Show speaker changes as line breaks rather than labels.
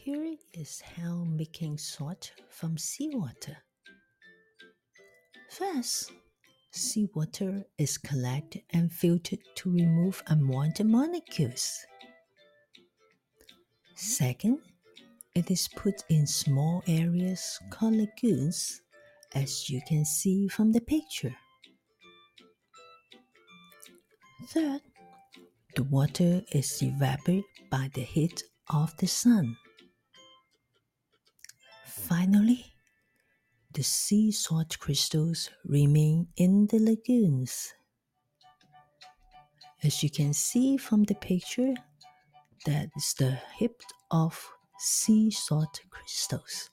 Here is how making salt from seawater. First, seawater is collected and filtered to remove unwanted molecules. Second, it is put in small areas called lagoons, as you can see from the picture. Third, the water is evaporated by the heat of the sun. Finally, the sea salt crystals remain in the lagoons. As you can see from the picture, that is the heap of sea salt crystals.